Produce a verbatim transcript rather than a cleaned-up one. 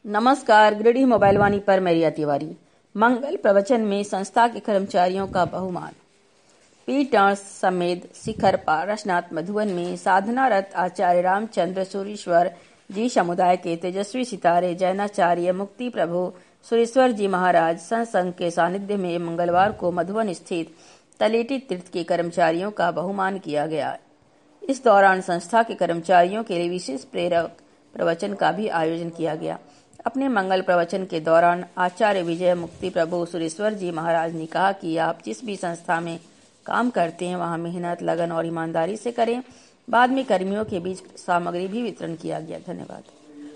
नमस्कार। गृह मोबाइल वाणी पर मैं रिया तिवारी। मंगल प्रवचन में संस्था के कर्मचारियों का बहुमान। पीटर्न समेत शिखर पारसनाथ मधुबन में साधनारत आचार्य रामचंद्र सूरीश्वर जी समुदाय के तेजस्वी सितारे जैनाचार्य मुक्ति प्रभु सूरीश्वर जी महाराज संसंघ के सानिध्य में मंगलवार को मधुबन स्थित तलेटी तीर्थ के कर्मचारियों का बहुमान किया गया। इस दौरान संस्था के कर्मचारियों के लिए विशेष प्रेरक प्रवचन का भी आयोजन किया गया। अपने मंगल प्रवचन के दौरान आचार्य विजय मुक्ति प्रभु सूरीश्वर जी महाराज ने कहा कि आप जिस भी संस्था में काम करते हैं वहां मेहनत, लगन और ईमानदारी से करें। बाद में कर्मियों के बीच सामग्री भी वितरण किया गया। धन्यवाद।